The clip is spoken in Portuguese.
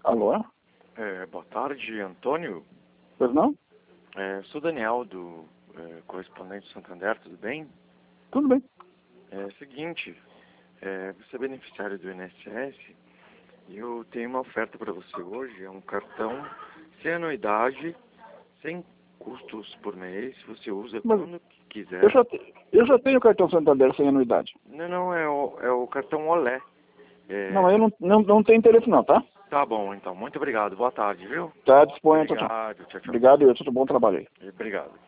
Alô? Boa tarde, Antônio. Pois não? Sou Daniel, do correspondente do Santander, tudo bem? Tudo bem. Seguinte, você é beneficiário do INSS e eu tenho uma oferta para você hoje. É um cartão sem anuidade, sem custos por mês, você usa Mas quando quiser. eu já tenho cartão Santander sem anuidade. Não, é o cartão Olé. Não, eu não tenho interesse não, tá? Tá bom, então. Muito obrigado. Boa tarde, viu? Tá, disponha. Tchau, tchau. Obrigado. Tchau, tchau. Obrigado e tudo bom trabalho aí. Obrigado.